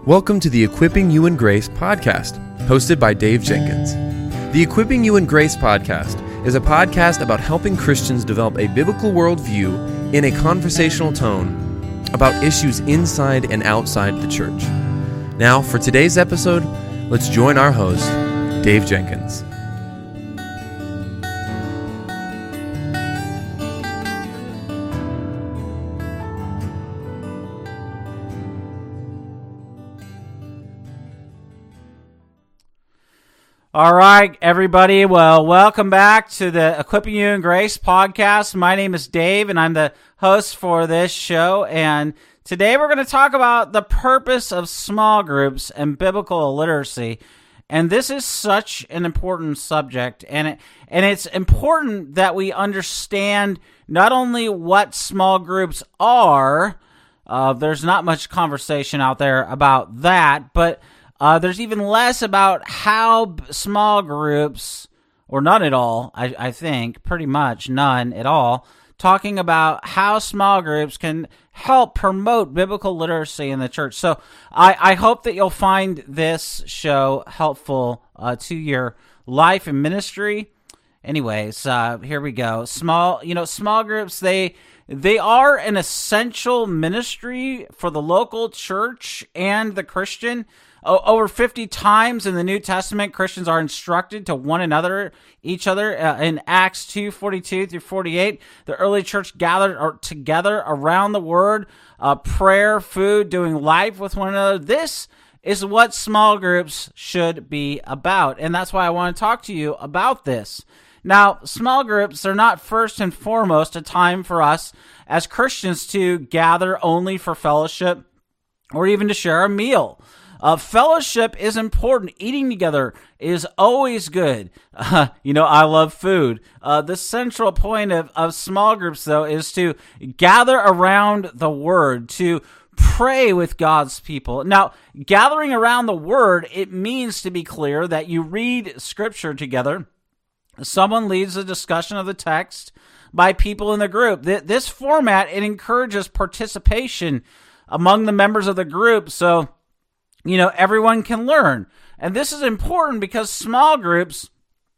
Welcome to the Equipping You in Grace podcast, hosted by Dave Jenkins. The Equipping You in Grace podcast is a podcast about helping Christians develop a biblical worldview in a conversational tone about issues inside and outside the church. Now, for today's episode, let's join our host, Dave Jenkins. All right, everybody. Well, welcome back to the Equipping You in Grace podcast. My name is Dave, and I'm the host for this show. And today we're going to talk about the purpose of small groups and biblical literacy. And this is such an important subject, and it's important that we understand not only what small groups are. There's not much conversation out there about that, but there's even less about how small groups, or none at all, I think, pretty much none at all, talking about how small groups can help promote biblical literacy in the church. So I hope that you'll find this show helpful to your life and ministry. Anyways, here we go. Small groups, they are an essential ministry for the local church and the Christian. Over 50 times in the New Testament, Christians are instructed to each other. In Acts 2:42 through 48, the early church gathered together around the word, prayer, food, doing life with one another. This is what small groups should be about, and that's why I want to talk to you about this. Now, small groups are not first and foremost a time for us as Christians to gather only for fellowship or even to share a meal. Fellowship is important. Eating together is always good. I love food. The central point of small groups, though, is to gather around the Word, to pray with God's people. Now, gathering around the Word, it means, to be clear, that you read Scripture together. Someone leads a discussion of the text by people in the group. This format, it encourages participation among the members of the group, so everyone can learn. And this is important because small groups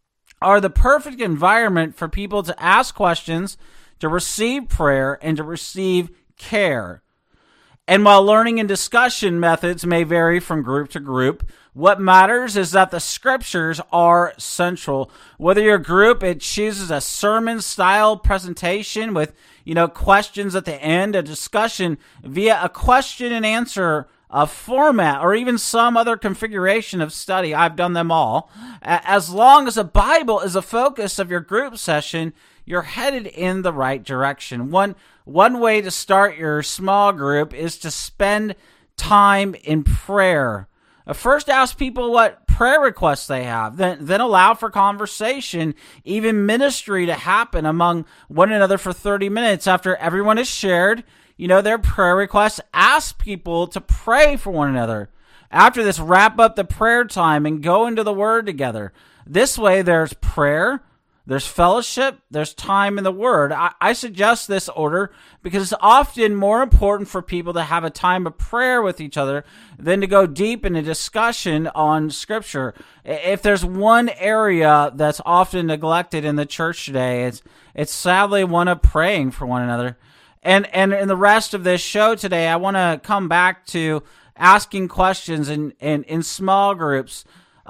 are the perfect environment for people to ask questions, to receive prayer, and to receive care. And while learning and discussion methods may vary from group to group, what matters is that the scriptures are central. Whether your group, it chooses a sermon-style presentation with, questions at the end, a discussion via a question and answer format, or even some other configuration of study. I've done them all. As long as the Bible is a focus of your group session, you're headed in the right direction. One way to start your small group is to spend time in prayer. First, ask people what prayer requests they have. Then allow for conversation, even ministry to happen among one another for 30 minutes. After everyone has shared their prayer requests, ask people to pray for one another. After this, wrap up the prayer time and go into the Word together. This way, there's prayer, there's fellowship, there's time in the Word. I suggest this order because it's often more important for people to have a time of prayer with each other than to go deep in a discussion on Scripture. If there's one area that's often neglected in the church today, it's sadly one of praying for one another. And in the rest of this show today, I want to come back to asking questions in small groups,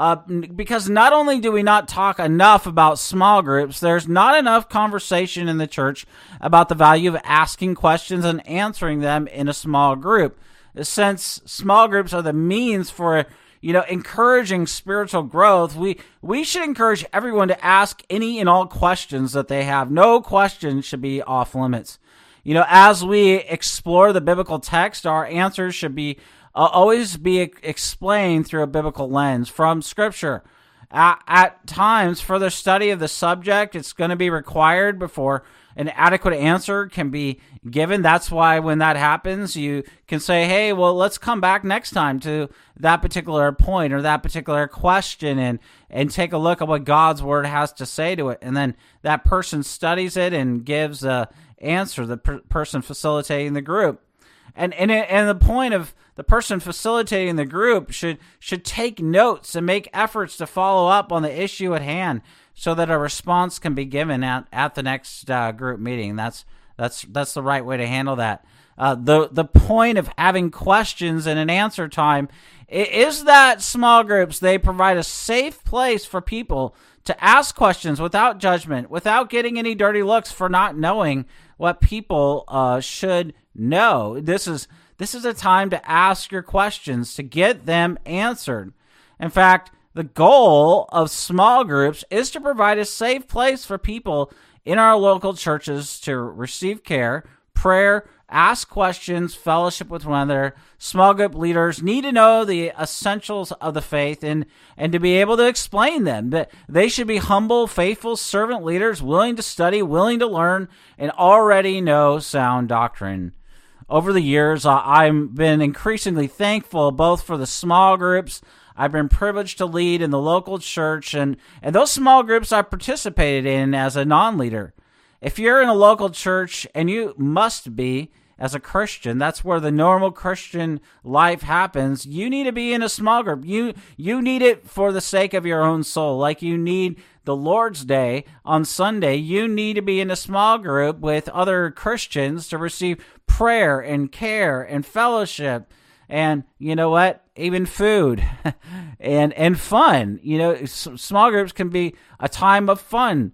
because not only do we not talk enough about small groups, there's not enough conversation in the church about the value of asking questions and answering them in a small group. Since small groups are the means for encouraging spiritual growth, we should encourage everyone to ask any and all questions that they have. No question should be off limits. As we explore the biblical text, our answers should always be explained through a biblical lens from Scripture. At times, further study of the subject, it's going to be required before an adequate answer can be given. That's why when that happens, you can say, hey, well, let's come back next time to that particular point or that particular question and take a look at what God's Word has to say to it. And then that person studies it and gives a answer, the person facilitating the group. And the point of the person facilitating the group should take notes and make efforts to follow up on the issue at hand so that a response can be given at the next group meeting. That's the right way to handle that. The point of having questions and an answer time is that small groups, they provide a safe place for people to ask questions without judgment, without getting any dirty looks for not knowing what people should know. This is a time to ask your questions, to get them answered. In fact, the goal of small groups is to provide a safe place for people in our local churches to receive care, prayer, ask questions, fellowship with one another. Small group leaders need to know the essentials of the faith and to be able to explain them. That they should be humble, faithful servant leaders, willing to study, willing to learn, and already know sound doctrine. Over the years, I've been increasingly thankful both for the small groups I've been privileged to lead in the local church and those small groups I participated in as a non-leader. If you're in a local church, and you must be as a Christian, that's where the normal Christian life happens, you need to be in a small group. You need it for the sake of your own soul. Like you need the Lord's Day on Sunday, you need to be in a small group with other Christians to receive prayer and care and fellowship. And you know what? Even food and fun. Small groups can be a time of fun.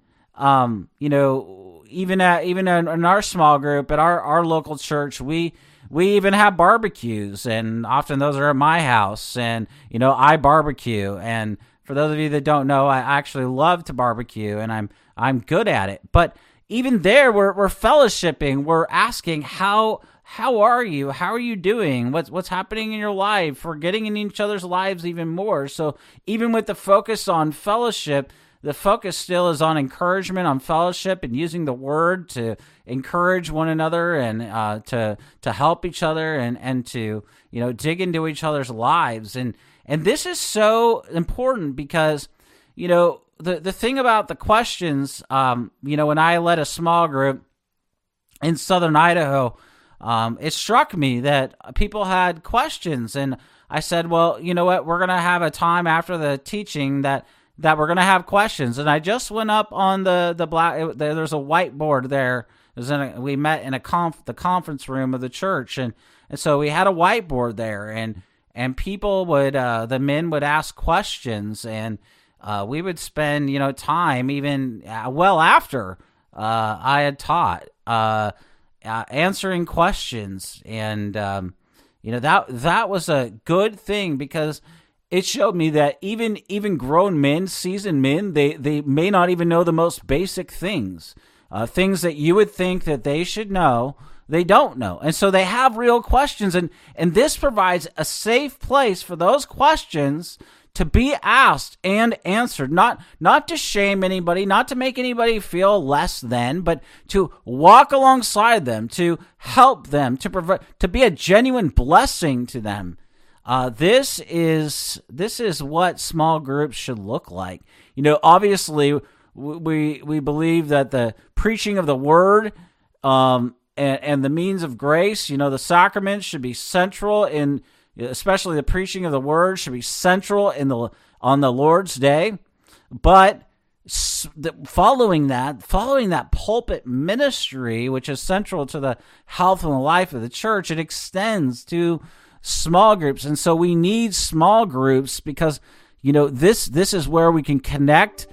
Even in our small group at our local church, we even have barbecues, and often those are at my house. And I barbecue, and for those of you that don't know, I actually love to barbecue, and I'm good at it. But even there, we're fellowshipping. We're asking how are you? How are you doing? What's happening in your life? We're getting in each other's lives even more. So even with the focus on fellowship, the focus still is on encouragement, on fellowship, and using the word to encourage one another and to help each other and to dig into each other's lives. And this is so important because the thing about the questions, when I led a small group in Southern Idaho, it struck me that people had questions, and I said, well, you know what, we're going to have a time after the teaching that we're going to have questions. And I just went up on the black, there's a whiteboard there. We met in the conference room of the church, and so we had a whiteboard there, and people would, the men would ask questions, and we would spend, time even well after I had taught, answering questions. And, that was a good thing because it showed me that even grown men, seasoned men, they may not even know the most basic things. Things that you would think that they should know, they don't know. And so they have real questions. And this provides a safe place for those questions to be asked and answered. Not to shame anybody, not to make anybody feel less than, but to walk alongside them, to help them, to be a genuine blessing to them. This is what small groups should look like. Obviously, we believe that the preaching of the word and the means of grace, the sacraments should be central in, especially the preaching of the word should be central on the Lord's Day. But following that pulpit ministry, which is central to the health and the life of the church, it extends to small groups. And so we need small groups because, this is where we can connect,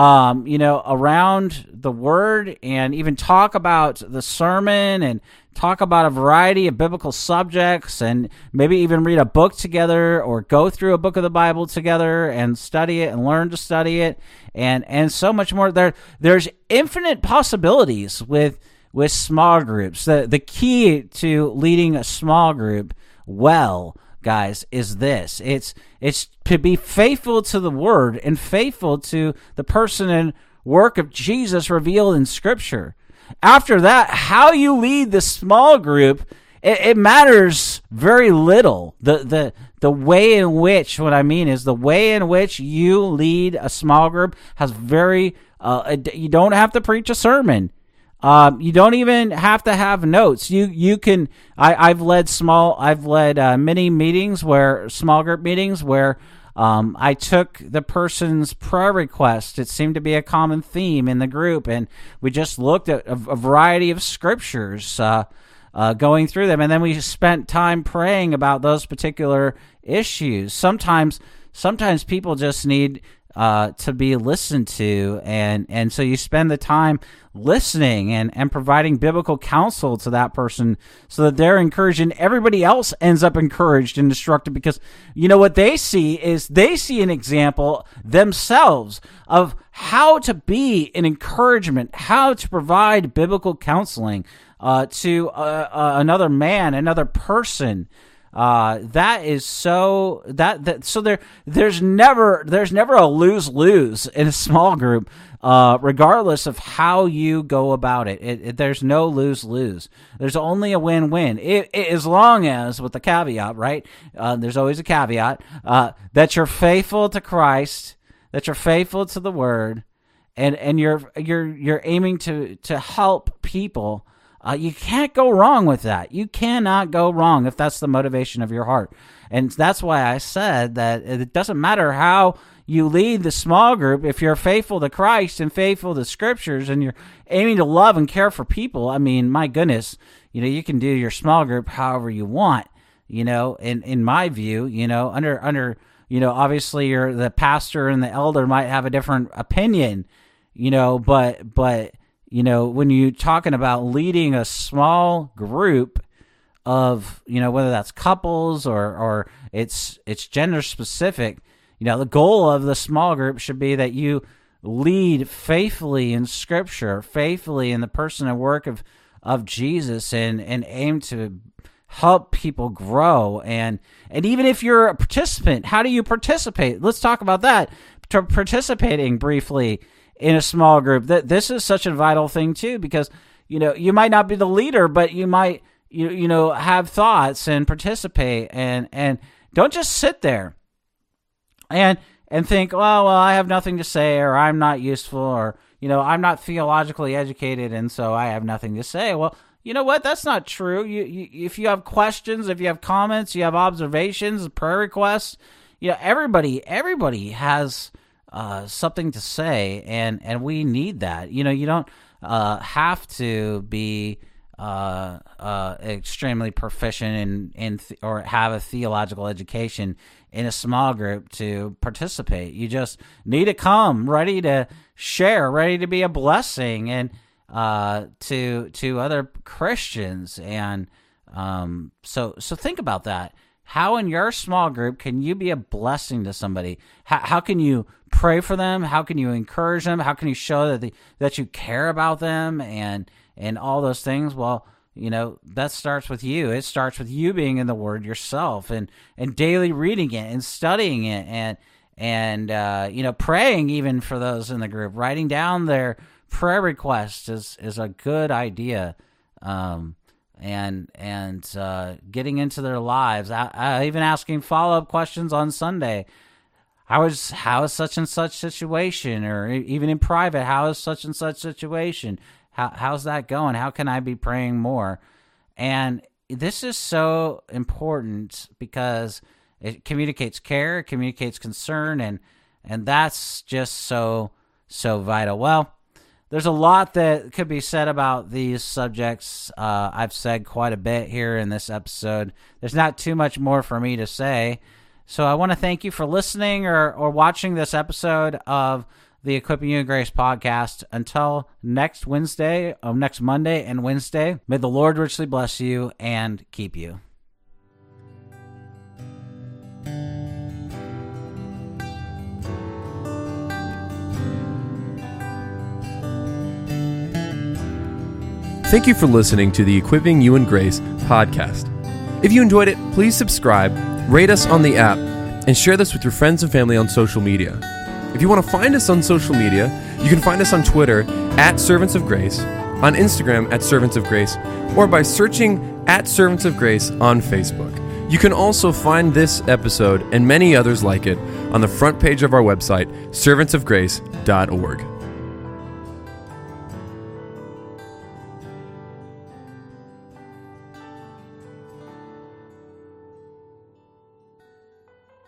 around the word and even talk about the sermon and talk about a variety of biblical subjects and maybe even read a book together or go through a book of the Bible together and study it and learn to study it and so much more. There's infinite possibilities with small groups. The key to leading a small group well, guys, is this. It's to be faithful to the word and faithful to the person and work of Jesus revealed in Scripture. After that, how you lead the small group, it matters very little. The way in which, what I mean is the way in which you lead a small group has you don't have to preach a sermon. You don't even have to have notes. You can. I've led many meetings small group meetings where I took the person's prayer request. It seemed to be a common theme in the group, and we just looked at a variety of scriptures, going through them, and then we spent time praying about those particular issues. Sometimes people just need to be listened to, and so you spend the time listening and providing biblical counsel to that person so that they're encouraged and everybody else ends up encouraged and instructed, because what they see an example themselves of how to be an encouragement, how to provide biblical counseling to another person. So there's never a lose-lose in a small group, regardless of how you go about it. There's no lose-lose. There's only a win-win. As long as, with the caveat, right? There's always a caveat, that you're faithful to Christ, that you're faithful to the Word, and you're aiming to help people. You can't go wrong with that. You cannot go wrong if that's the motivation of your heart. And that's why I said that it doesn't matter how you lead the small group. If you're faithful to Christ and faithful to Scriptures and you're aiming to love and care for people, I mean, my goodness, you can do your small group however you want, in my view, under obviously you're the pastor and the elder might have a different opinion, but when you're talking about leading a small group of, whether that's couples or it's gender specific, the goal of the small group should be that you lead faithfully in Scripture, faithfully in the person and work of Jesus, and aim to help people grow. And even if you're a participant, how do you participate? Let's talk about that. Participating briefly in a small group. This is such a vital thing too, because you might not be the leader, but you might have thoughts and participate, and don't just sit there and think, well, I have nothing to say, or I'm not useful, or I'm not theologically educated, and so I have nothing to say. Well, you know what? That's not true. If you have questions, if you have comments, you have observations, prayer requests, everybody has something to say, and we need that. You don't have to be extremely proficient in or have a theological education in a small group to participate. You just need to come ready to share, ready to be a blessing and to other Christians. And so think about that. How in your small group can you be a blessing to somebody? How can you pray for them? How can you encourage them? How can you show that you care about them and all those things? Well, that starts with you. It starts with you being in the Word yourself and daily reading it and studying it and praying even for those in the group. Writing down their prayer requests is a good idea. And getting into their lives, even asking follow-up questions on Sunday. How is such and such situation, or even in private, how is such and such situation? How's that going? How can I be praying more? And this is so important because it communicates care, it communicates concern, and that's just so vital. Well, there's a lot that could be said about these subjects. I've said quite a bit here in this episode. There's not too much more for me to say. So I want to thank you for listening or watching this episode of the Equipping You in Grace podcast. Until next Monday and Wednesday, may the Lord richly bless you and keep you. Thank you for listening to the Equipping You in Grace podcast. If you enjoyed it, please subscribe, rate us on the app, and share this with your friends and family on social media. If you want to find us on social media, you can find us on Twitter @Servants of Grace, on Instagram @Servants of Grace, or by searching @Servants of Grace on Facebook. You can also find this episode and many others like it on the front page of our website, servantsofgrace.org.